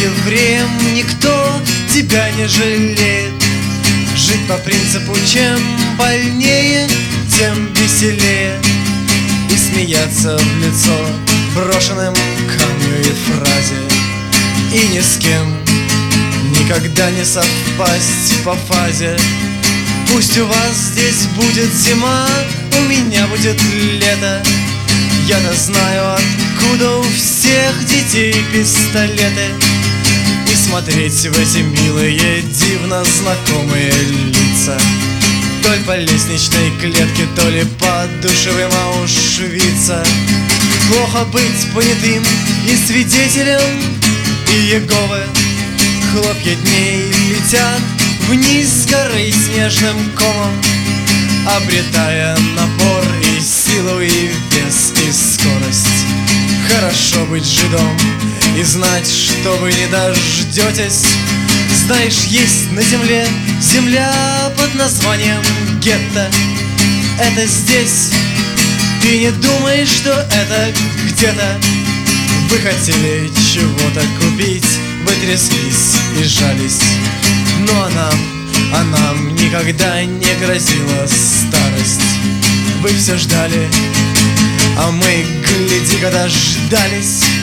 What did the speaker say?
евреем никто тебя не жалеет. Жить по принципу: чем больнее, тем веселее. И смеяться в лицо брошенным камню и фразе. И ни с кем никогда не совпасть по фазе. Пусть у вас здесь будет зима, у меня будет лето. Я-то знаю, откуда у всех детей пистолеты. И смотреть в эти милые, дивно знакомые лица, то ли по лестничной клетке, то ли по душевым Аушвица. Плохо быть понятым и свидетелем и Иеговы. Хлопья дней летят вниз с горы снежным комом, обретая напор и силу, и вес, и скорость. Хорошо быть жидом и знать, что вы не дождетесь. Знаешь, есть на земле земля под названием гетто. Это здесь. Ты не думаешь, что это где-то. Вы хотели чего-то купить, вы тряслись и жались. Но нам никогда не грозила старость. Вы все ждали, а мы, гляди-ка, дождались.